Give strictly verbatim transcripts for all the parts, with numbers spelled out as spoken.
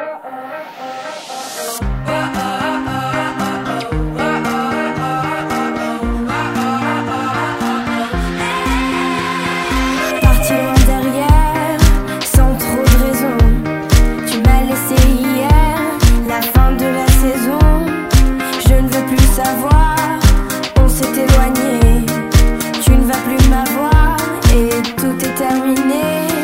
Parti loin derrière, sans trop de raison. Tu m'as laissé hier, la fin de la saison. Je ne veux plus savoir, on s'est éloigné. Tu ne vas plus m'avoir et tout est terminé.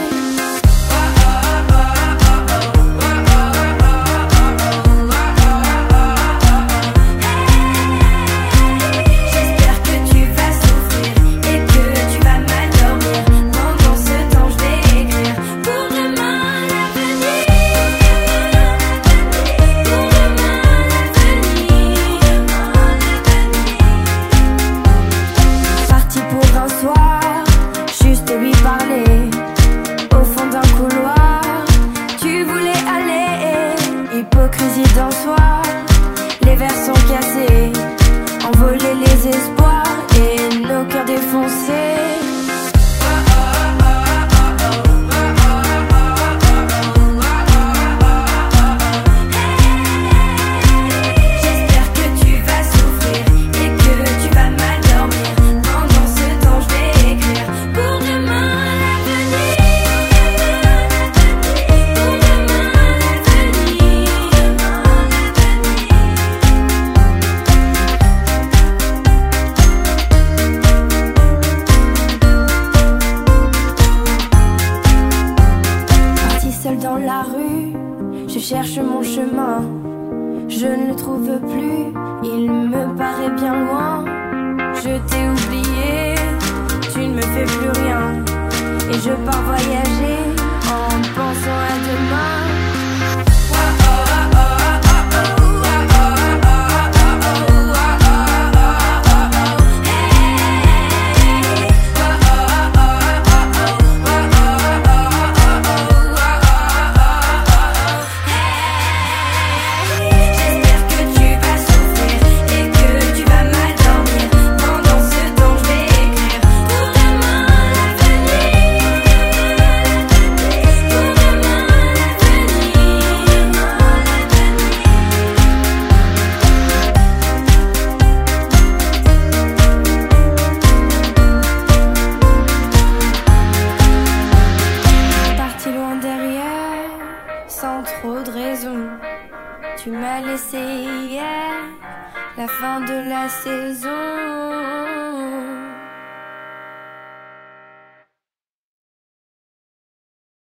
Hypocrisie dans soi, les verres sont cassés, envolés les espoirs et nos cœurs défoncés. Dans la rue, je cherche mon chemin, je ne le trouve plus, il me paraît bien loin. Je t'ai oublié, tu ne me fais plus rien, et je pars voyager en pensant à demain. Sans trop de raison, tu m'as laissé hier, la fin de la saison.